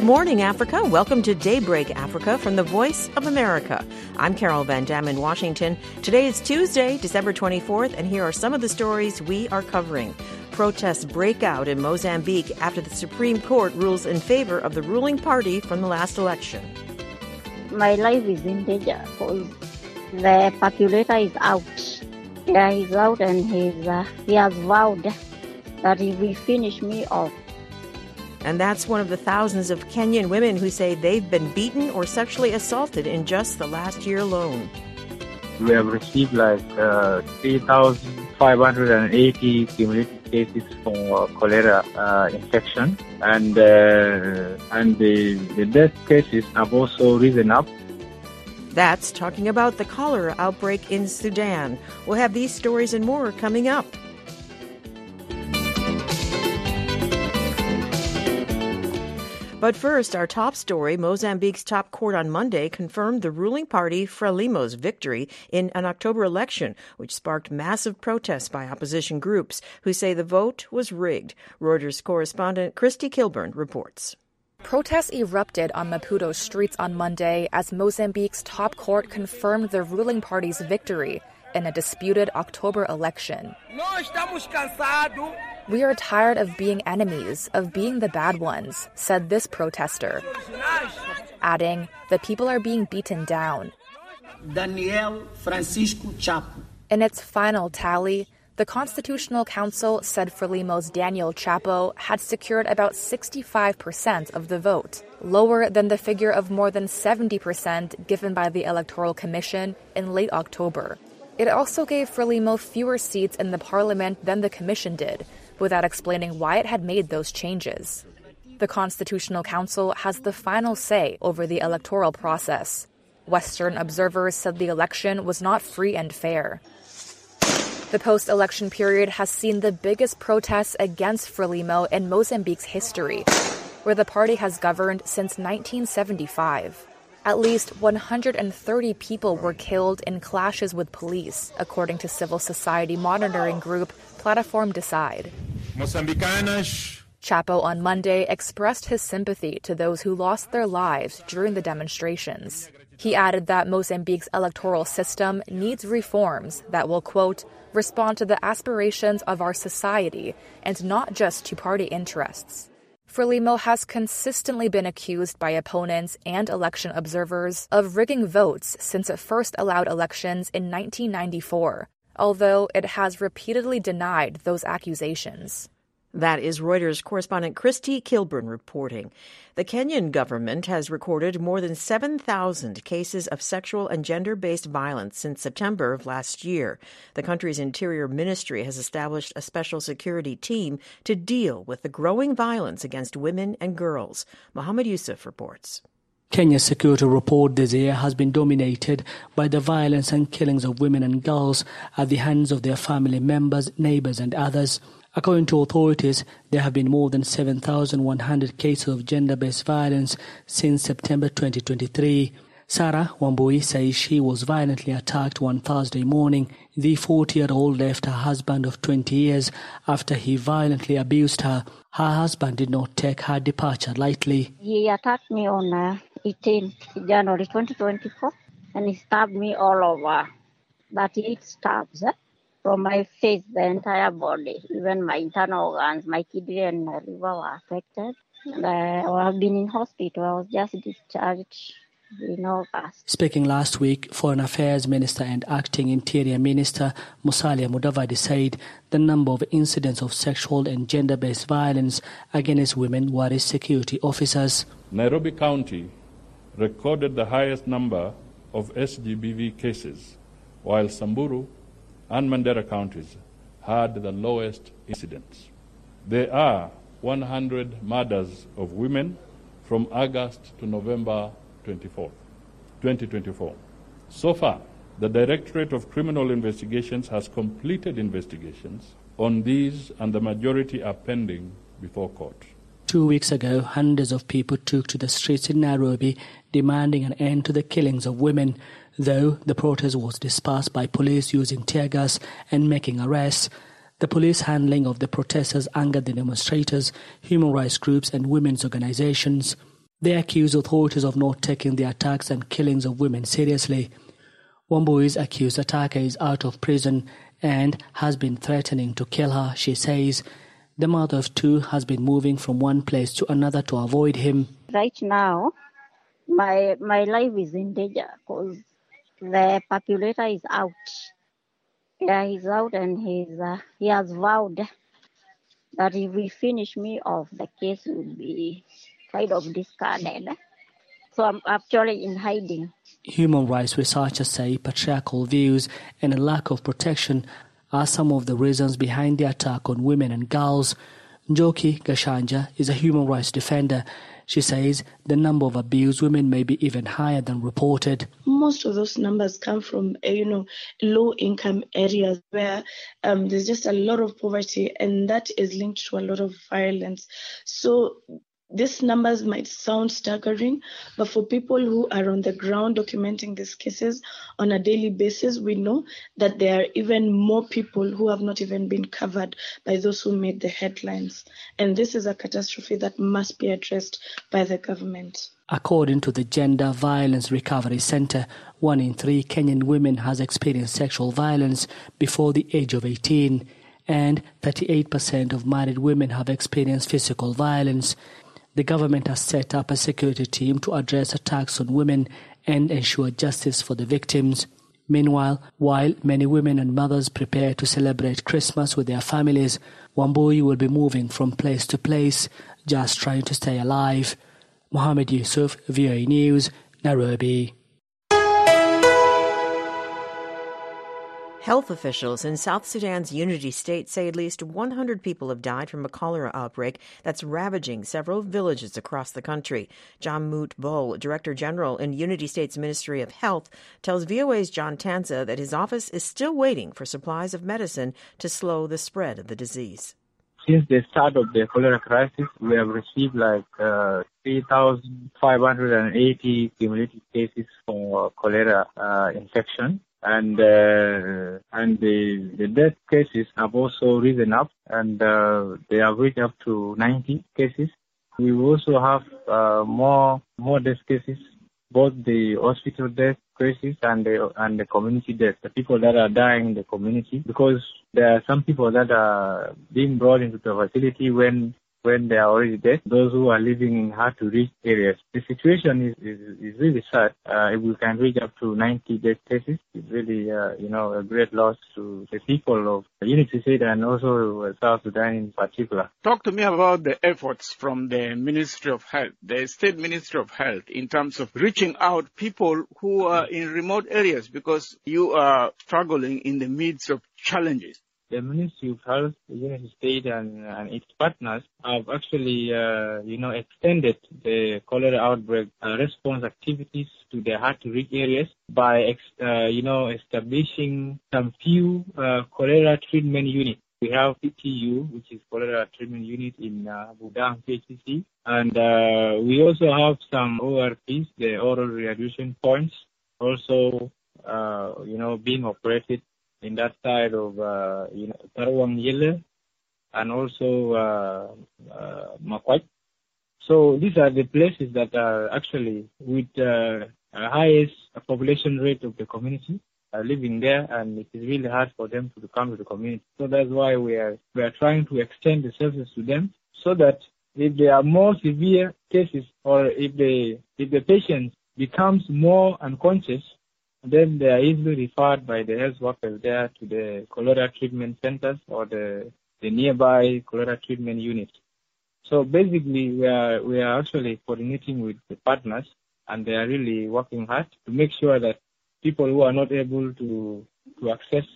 morning, Africa. Welcome to Daybreak Africa from the Voice of America. I'm Carol Van Dam in Washington. Today is Tuesday, December 24th, and here are some of the stories we are covering. Protests break out in Mozambique after the Supreme Court rules in favor of the ruling party from the last election. My life is in danger because the populator is out. Yeah, he's out and he has vowed that he will finish me off. And that's one of the thousands of Kenyan women who say they've been beaten or sexually assaulted in just the last year alone. We have received 3,580 cumulative cases for cholera infection, and the death cases have also risen up. That's talking about the cholera outbreak in Sudan. We'll have these stories and more coming up. But first, our top story, Mozambique's top court on Monday confirmed the ruling party Frelimo's victory in an October election, which sparked massive protests by opposition groups who say the vote was rigged. Reuters correspondent Christy Kilburn reports. Protests erupted on Maputo's streets on Monday as Mozambique's top court confirmed the ruling party's victory in a disputed October election. "We are tired of being enemies, of being the bad ones," said this protester, adding, "The people are being beaten down." Daniel Francisco Chapo. In its final tally, the Constitutional Council said Frelimo's Daniel Chapo had secured about 65% of the vote, lower than the figure of more than 70% given by the Electoral Commission in late October. It also gave Frelimo fewer seats in the parliament than the commission did, without explaining why it had made those changes. The Constitutional Council has the final say over the electoral process. Western observers said the election was not free and fair. The post-election period has seen the biggest protests against Frelimo in Mozambique's history, where the party has governed since 1975. At least 130 people were killed in clashes with police, according to civil society monitoring group Plataforma Decide. Chapo on Monday expressed his sympathy to those who lost their lives during the demonstrations. He added that Mozambique's electoral system needs reforms that will, quote, respond to the aspirations of our society and not just to party interests. Frelimo has consistently been accused by opponents and election observers of rigging votes since it first allowed elections in 1994, although it has repeatedly denied those accusations. That is Reuters correspondent Christy Kilburn reporting. The Kenyan government has recorded more than 7,000 cases of sexual and gender-based violence since September of last year. The country's Interior Ministry has established a special security team to deal with the growing violence against women and girls. Mohammed Yusuf reports. Kenya's security report this year has been dominated by the violence and killings of women and girls at the hands of their family members, neighbors and others. According to authorities, there have been more than 7,100 cases of gender-based violence since September 2023. Sarah Wambui says she was violently attacked one Thursday morning. The 40-year-old left her husband of 20 years after he violently abused her. Her husband did not take her departure lightly. He attacked me on 18 January 2024 and he stabbed me all over. 38 stabs. From my face, the entire body, even my internal organs, my kidney and my liver were affected. And I have been in hospital. I was just discharged in August. Speaking last week, Foreign Affairs Minister and Acting Interior Minister Musalia Mudavadi said the number of incidents of sexual and gender-based violence against women worries security officers. Nairobi County recorded the highest number of SGBV cases, while Samburu and Mandera counties had the lowest incidents. There are 100 murders of women from August to November 2024. So far, the Directorate of Criminal Investigations has completed investigations on these and the majority are pending before court. 2 weeks ago, hundreds of people took to the streets in Nairobi demanding an end to the killings of women. Though the protest was dispersed by police using tear gas and making arrests, the police handling of the protesters angered the demonstrators, human rights groups and women's organizations. They accuse authorities of not taking the attacks and killings of women seriously. Wambui's accused attacker is out of prison and has been threatening to kill her, she says. The mother of two has been moving from one place to another to avoid him. Right now, my life is in danger because the populator is out. Yeah, he's out and he has vowed that if we finish me off, the case will be kind of discarded. So I'm actually in hiding. Human rights researchers say patriarchal views and a lack of protection are some of the reasons behind the attack on women and girls. Njoki Gashanja is a human rights defender. She says the number of abused women may be even higher than reported. Most of those numbers come from, low-income areas where there's just a lot of poverty, and that is linked to a lot of violence. So these numbers might sound staggering, but for people who are on the ground documenting these cases on a daily basis, we know that there are even more people who have not even been covered by those who made the headlines. And this is a catastrophe that must be addressed by the government. According to the Gender Violence Recovery Centre, 1 in 3 Kenyan women has experienced sexual violence before the age of 18, and 38% of married women have experienced physical violence. The government has set up a security team to address attacks on women and ensure justice for the victims. Meanwhile, while many women and mothers prepare to celebrate Christmas with their families, Wambui will be moving from place to place, just trying to stay alive. Mohammed Yusuf, VOA News, Nairobi. Health officials in South Sudan's Unity State say at least 100 people have died from a cholera outbreak that's ravaging several villages across the country. Jamut Bol, Director General in Unity State's Ministry of Health, tells VOA's John Tanza that his office is still waiting for supplies of medicine to slow the spread of the disease. Since the start of the cholera crisis, we have received 3,580 cumulative cases for cholera infection. And the death cases have also risen up, and they have reached up to 90 cases. We also have more death cases, both the hospital death cases and the community death, the people that are dying in the community, because there are some people that are being brought into the facility when they are already dead, those who are living in hard-to-reach areas. The situation is really sad. If we can reach up to 90 death cases, it's really, a great loss to the people of Unity State and also South Sudan in particular. Talk to me about the efforts from the Ministry of Health, the State Ministry of Health, in terms of reaching out people who are in remote areas, because you are struggling in the midst of challenges. The Ministry of Health, the Unity State, and its partners have actually, extended the cholera outbreak response activities to the hard-to-reach areas by, establishing some few cholera treatment units. We have PTU, which is cholera treatment unit in Budang PHCC, and we also have some ORPs, the oral rehabilitation points, also, being operated in that side of, Tarawang Yele and also Makwaj. So these are the places that are actually with highest population rate of the community living there, and it is really hard for them to come to the community. So that's why we are trying to extend the services to them, so that if there are more severe cases or if the patient becomes more unconscious, then they are easily referred by the health workers there to the cholera treatment centers or the nearby cholera treatment units. So basically, we are actually coordinating with the partners, and they are really working hard to make sure that people who are not able to access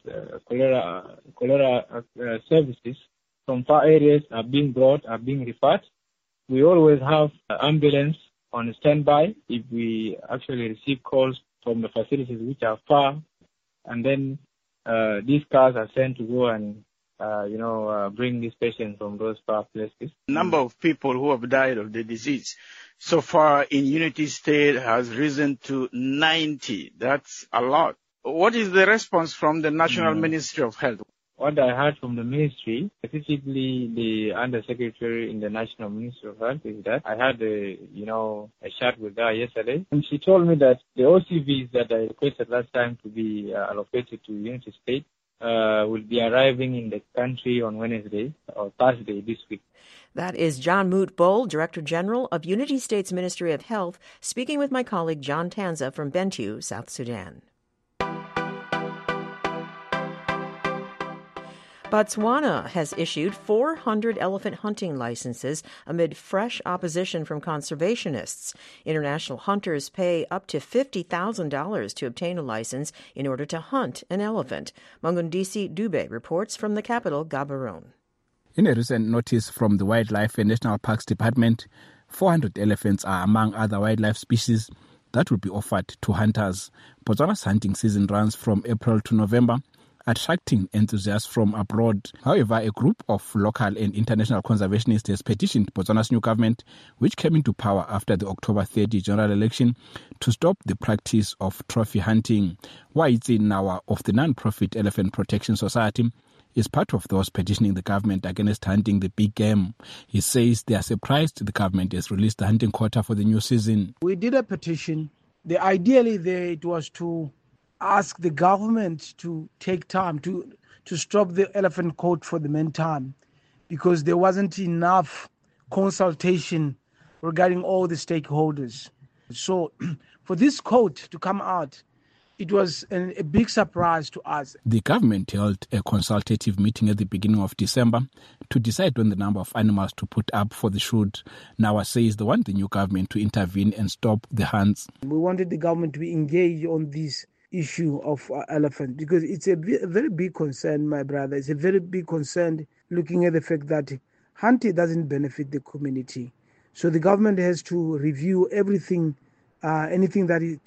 cholera services from far areas are being referred. We always have ambulance on standby if we actually receive calls from the facilities which are far, and then these cars are sent to go and bring these patients from those far places. The number of people who have died of the disease so far in Unity State has risen to 90. That's a lot. What is the response from the National Ministry of Health? What I heard from the ministry, specifically the Undersecretary in the National Ministry of Health, is that I had a chat with her yesterday, and she told me that the OCVs that I requested last time to be allocated to Unity State will be arriving in the country on Wednesday or Thursday this week. That is John Moot-Bol, Director General of Unity State's Ministry of Health, speaking with my colleague John Tanza from Bentiu, South Sudan. Botswana has issued 400 elephant hunting licenses amid fresh opposition from conservationists. International hunters pay up to $50,000 to obtain a license in order to hunt an elephant. Mangundisi Dube reports from the capital, Gaborone. In a recent notice from the Wildlife and National Parks Department, 400 elephants are among other wildlife species that will be offered to hunters. Botswana's hunting season runs from April to November, attracting enthusiasts from abroad. However, a group of local and international conservationists has petitioned Botswana's new government, which came into power after the October 30 general election, to stop the practice of trophy hunting. Waitsi Nawa of the non-profit Elephant Protection Society is part of those petitioning the government against hunting the big game. He says they are surprised the government has released the hunting quota for the new season. We did a petition. Ideally, it was to ask the government to take time to stop the elephant court for the meantime, because there wasn't enough consultation regarding all the stakeholders. So for this court to come out, it was a big surprise to us. The government held a consultative meeting at the beginning of December to decide on the number of animals to put up for the shoot. Nawa says they want the new government to intervene and stop the hunts. We wanted the government to be engaged on this issue of elephant, because it's a very big concern, my brother. It's a very big concern looking at the fact that hunting doesn't benefit the community. So the government has to review everything, anything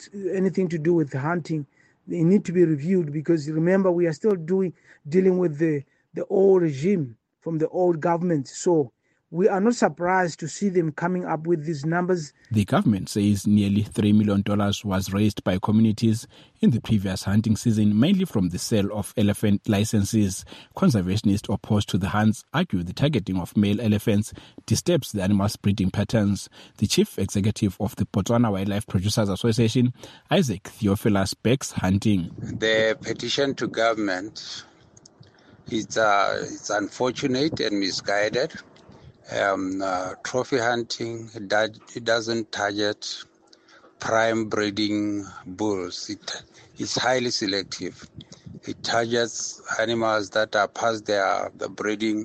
to do with hunting. They need to be reviewed, because remember, we are still dealing with the old regime from the old government. So we are not surprised to see them coming up with these numbers. The government says nearly $3 million was raised by communities in the previous hunting season, mainly from the sale of elephant licenses. Conservationists opposed to the hunts argue the targeting of male elephants disturbs the animals' breeding patterns. The chief executive of the Botswana Wildlife Producers Association, Isaac Theophilus, backs hunting. The petition to government is unfortunate and misguided. Trophy hunting, it doesn't target prime breeding bulls. It's highly selective. It targets animals that are past the breeding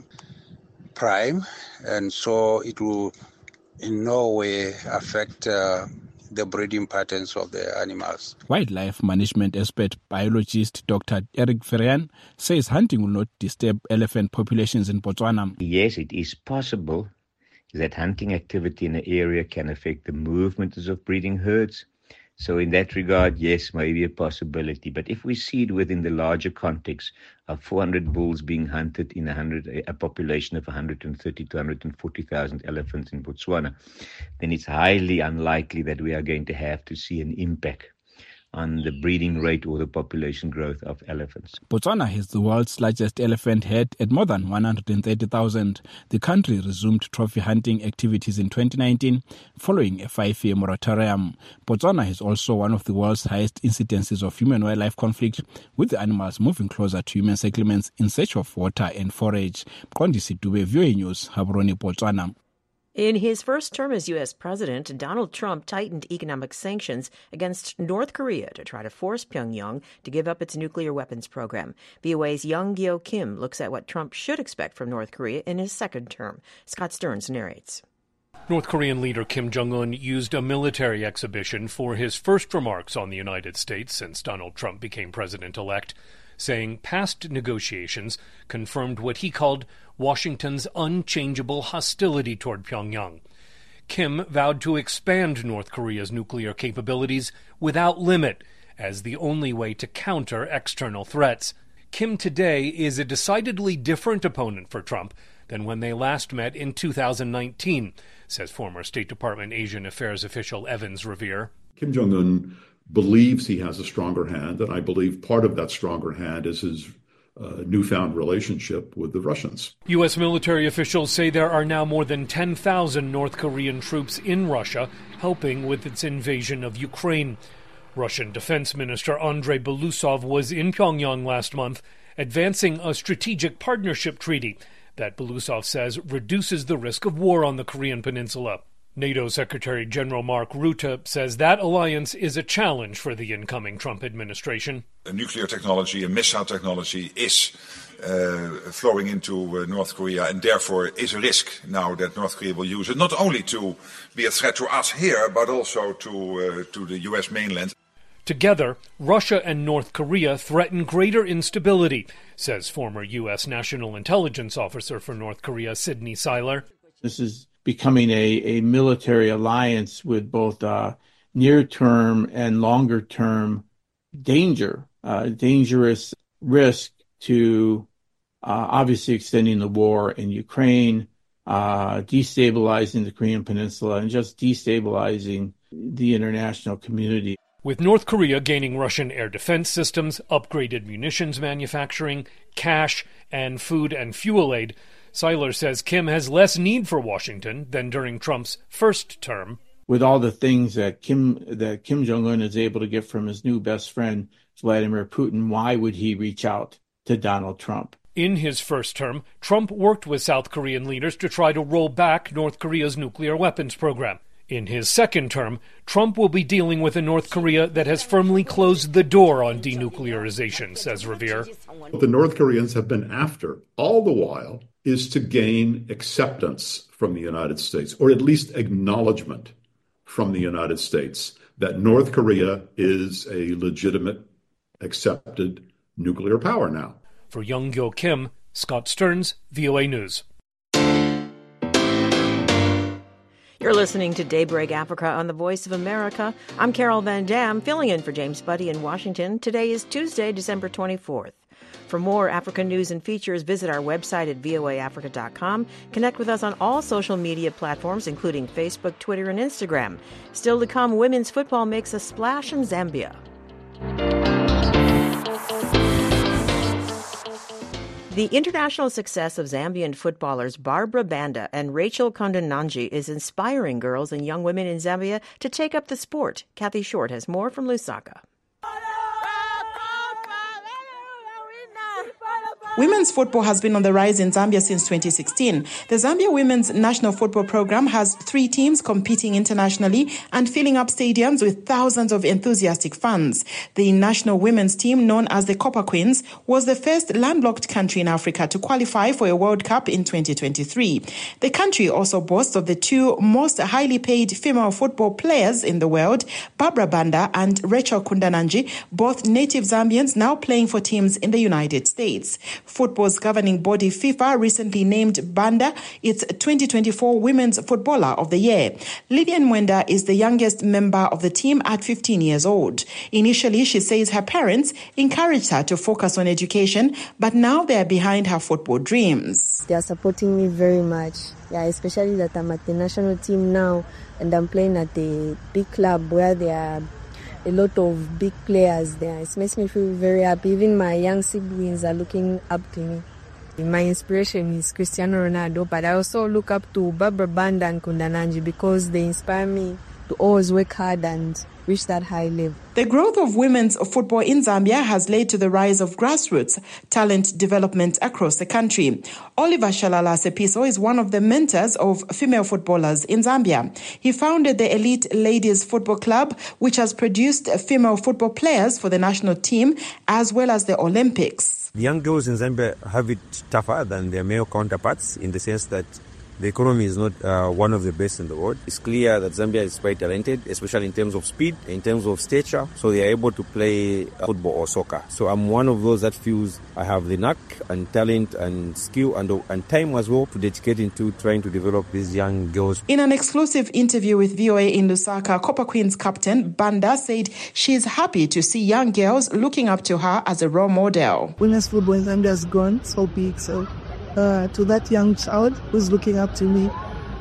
prime, and so it will in no way affect the breeding patterns of the animals. Wildlife management expert biologist Dr. Eric Ferrian says hunting will not disturb elephant populations in Botswana. Yes, it is possible that hunting activity in an area can affect the movements of breeding herds. So in that regard, yes, maybe a possibility. But if we see it within the larger context of 400 bulls being hunted in a population of 130 to 140,000 elephants in Botswana, then it's highly unlikely that we are going to have to see an impact on the breeding rate or the population growth of elephants. Botswana has the world's largest elephant herd at more than 130,000. The country resumed trophy hunting activities in 2019 following a 5-year moratorium. Botswana has also one of the world's highest incidences of human-wildlife conflict, with the animals moving closer to human settlements in search of water and forage. Mqondisi Dube, VOA News, Gaborone, Botswana. In his first term as U.S. president, Donald Trump tightened economic sanctions against North Korea to try to force Pyongyang to give up its nuclear weapons program. VOA's Young-Gyo Kim looks at what Trump should expect from North Korea in his second term. Scott Stearns narrates. North Korean leader Kim Jong-un used a military exhibition for his first remarks on the United States since Donald Trump became president-elect, saying past negotiations confirmed what he called Washington's unchangeable hostility toward Pyongyang. Kim vowed to expand North Korea's nuclear capabilities without limit as the only way to counter external threats. Kim today is a decidedly different opponent for Trump than when they last met in 2019, says former State Department Asian Affairs official Evans Revere. Kim Jong-un believes he has a stronger hand, and I believe part of that stronger hand is his newfound relationship with the Russians. U.S. military officials say there are now more than 10,000 North Korean troops in Russia helping with its invasion of Ukraine. Russian Defense Minister Andrei Belousov was in Pyongyang last month advancing a strategic partnership treaty that Belousov says reduces the risk of war on the Korean peninsula. NATO Secretary General Mark Rutte says that alliance is a challenge for the incoming Trump administration. Nuclear technology and missile technology is flowing into North Korea, and therefore is a risk now that North Korea will use it, not only to be a threat to us here, but also to the U.S. mainland. Together, Russia and North Korea threaten greater instability, says former U.S. National Intelligence Officer for North Korea, Sidney Seiler. This is becoming a military alliance with both near-term and longer-term dangerous risk to obviously extending the war in Ukraine, destabilizing the Korean Peninsula, and just destabilizing the international community. With North Korea gaining Russian air defense systems, upgraded munitions manufacturing, cash, and food and fuel aid, Seiler says Kim has less need for Washington than during Trump's first term. With all the things that Kim Jong-un is able to get from his new best friend, Vladimir Putin, why would he reach out to Donald Trump? In his first term, Trump worked with South Korean leaders to try to roll back North Korea's nuclear weapons program. In his second term, Trump will be dealing with a North Korea that has firmly closed the door on denuclearization, says Revere. What the North Koreans have been after all the while is to gain acceptance from the United States, or at least acknowledgement from the United States, that North Korea is a legitimate, accepted nuclear power now. For Young-gyo Kim, Scott Stearns, VOA News. You're listening to Daybreak Africa on the Voice of America. I'm Carol Van Dam, filling in for James Buddy in Washington. Today is Tuesday, December 24th. For more African news and features, visit our website at voaafrica.com. Connect with us on all social media platforms, including Facebook, Twitter, and Instagram. Still to come, women's football makes a splash in Zambia. The international success of Zambian footballers Barbara Banda and Rachel Kondananji is inspiring girls and young women in Zambia to take up the sport. Kathy Short has more from Lusaka. Women's football has been on the rise in Zambia since 2016. The Zambia Women's National Football Program has 3 teams competing internationally and filling up stadiums with thousands of enthusiastic fans. The national women's team, known as the Copper Queens, was the first landlocked country in Africa to qualify for a World Cup in 2023. The country also boasts of the 2 most highly paid female football players in the world, Barbara Banda and Rachel Kondananji, both native Zambians now playing for teams in the United States. Football's governing body FIFA recently named Banda its 2024 Women's Footballer of the Year. Lydian Mwenda is the youngest member of the team at 15 years old. Initially, she says her parents encouraged her to focus on education, but now they are behind her football dreams. They are supporting me very much. Yeah, especially that I'm at the national team now and I'm playing at a big club where there are a lot of big players there. It makes me feel very happy. Even my young siblings are looking up to me. My inspiration is Cristiano Ronaldo, but I also look up to Barbara Banda and Kondananji because they inspire me to always work hard and reach that high level. The growth of women's football in Zambia has led to the rise of grassroots talent development across the country. Oliver Shalala Sepiso is one of the mentors of female footballers in Zambia. He founded the Elite Ladies Football Club, which has produced female football players for the national team as well as the Olympics. The young girls in Zambia have it tougher than their male counterparts in the sense that the economy is not one of the best in the world. It's clear that Zambia is quite talented, especially in terms of speed, in terms of stature, so they are able to play football or soccer. So I'm one of those that feels I have the knack and talent and skill and time as well to dedicate into trying to develop these young girls. In an exclusive interview with VOA in Lusaka, Copper Queens captain Banda said she is happy to see young girls looking up to her as a role model. Women's football in Zambia has grown so big, so to that young child who's looking up to me,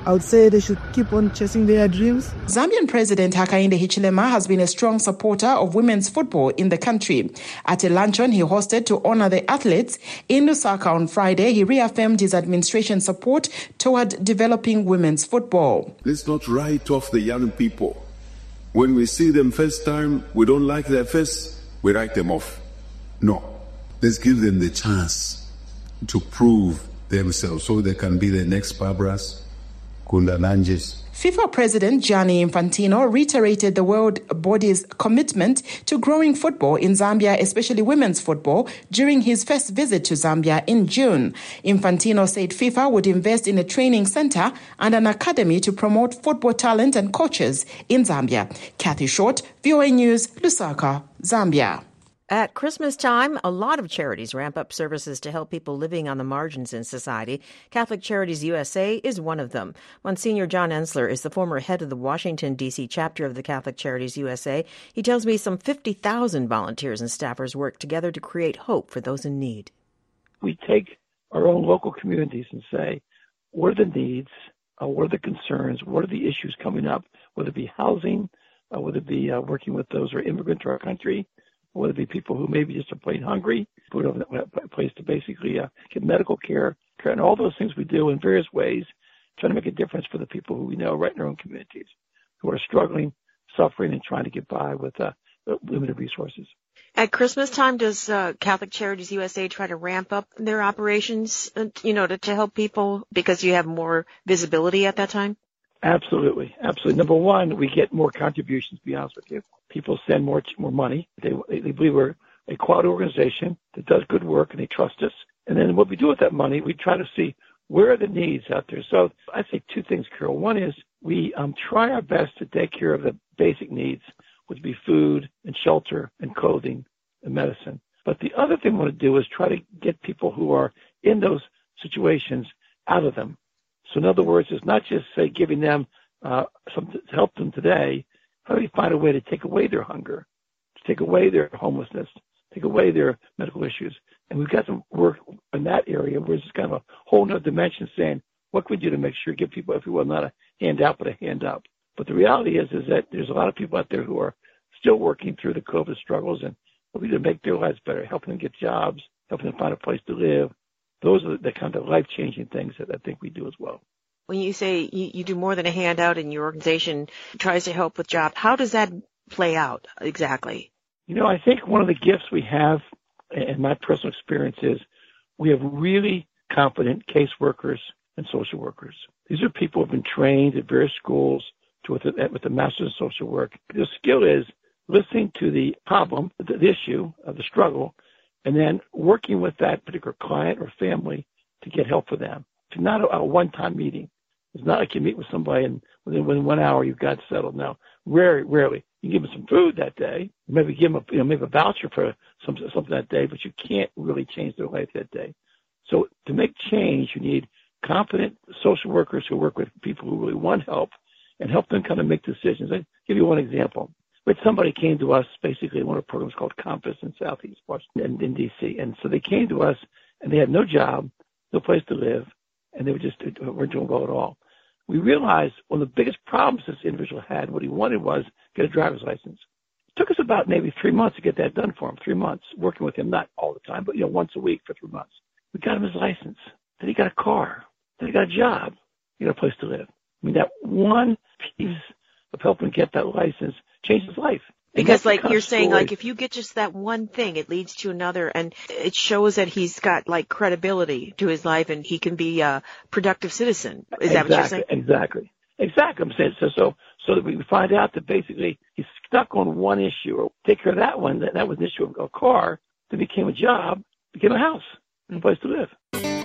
I would say they should keep on chasing their dreams. Zambian President Hakainde Hichilema has been a strong supporter of women's football in the country. At a luncheon he hosted to honor the athletes in Lusaka on Friday, he reaffirmed his administration's support toward developing women's football. Let's not write off the young people. When we see them first time, we don't like their face, we write them off. No. Let's give them the chance to prove themselves so they can be the next Barbaras, Kundananjes. FIFA President Gianni Infantino reiterated the world body's commitment to growing football in Zambia, especially women's football, during his first visit to Zambia in June. Infantino said FIFA would invest in a training center and an academy to promote football talent and coaches in Zambia. Kathy Short, VOA News, Lusaka, Zambia. At Christmas time, a lot of charities ramp up services to help people living on the margins in society. Catholic Charities USA is one of them. Monsignor John Ensler is the former head of the Washington, D.C. chapter of the Catholic Charities USA. He tells me some 50,000 volunteers and staffers work together to create hope for those in need. We take our own local communities and say, what are the needs, what are the concerns, what are the issues coming up, whether it be housing, whether it be working with those who are immigrant to our country, whether it be people who maybe just are plain hungry, who don't have a place to basically get medical care, and all those things we do in various ways, trying to make a difference for the people who we know right in our own communities, who are struggling, suffering, and trying to get by with limited resources. At Christmas time, does Catholic Charities USA try to ramp up their operations, to help people because you have more visibility at that time? Absolutely. Number one, we get more contributions, to be honest with you. People send more money. They believe we're a quality organization that does good work, and they trust us. And then what we do with that money, we try to see where are the needs out there. So I say two things, Carol. One is we try our best to take care of the basic needs, which would be food and shelter and clothing and medicine. But the other thing we want to do is try to get people who are in those situations out of them. So in other words, it's not just, say, giving them something to help them today. How do we find a way to take away their hunger, to take away their homelessness, take away their medical issues? And we've got some work in that area where it's kind of a whole nother dimension saying, what can we do to make sure give people, if you will, not a handout, but a hand up? But the reality is that there's a lot of people out there who are still working through the COVID struggles, and what we do to make their lives better, helping them get jobs, helping them find a place to live. Those are the kind of life-changing things that I think we do as well. When you say you do more than a handout and your organization tries to help with jobs, how does that play out exactly? I think one of the gifts we have, in my personal experience, is we have really competent caseworkers and social workers. These are people who have been trained at various schools with the Master's of Social Work. The skill is listening to the problem, the issue, the struggle, and then working with that particular client or family to get help for them. It's not a one-time meeting. It's not like you meet with somebody and within 1 hour you've got settled. Now, rarely. You give them some food that day, maybe give them maybe a voucher for something that day, but you can't really change their life that day. So to make change, you need competent social workers who work with people who really want help and help them kind of make decisions. I'll give you one example. But somebody came to us basically in one of our programs called Compass in Southeast Washington in D.C. And so they came to us and they had no job, no place to live, and they weren't doing well at all. We realized one of the biggest problems this individual had, what he wanted was get a driver's license. It took us about maybe 3 months to get that done for him, 3 months, working with him, not all the time, but once a week for 3 months. We got him his license. Then he got a car. Then he got a job. He got a place to live. I mean, that one piece of helping get that license changed his life. Because like you're saying, like if you get just that one thing, it leads to another, and it shows that he's got like credibility to his life and he can be a productive citizen. Is that what you're saying? Exactly. I'm saying so that we find out that basically he's stuck on one issue, or take care of that one. That was an issue of a car, then became a job, became a house, and a place to live.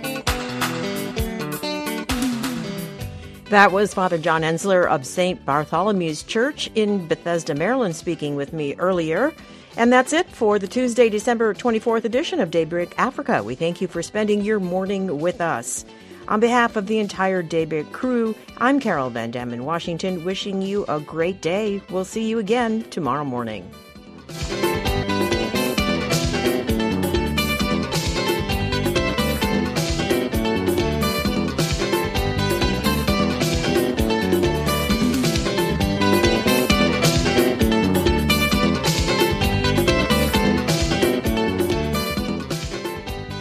That was Father John Ensler of St. Bartholomew's Church in Bethesda, Maryland, speaking with me earlier. And that's it for the Tuesday, December 24th edition of Daybreak Africa. We thank you for spending your morning with us. On behalf of the entire Daybreak crew, I'm Carol Van Dam in Washington, wishing you a great day. We'll see you again tomorrow morning.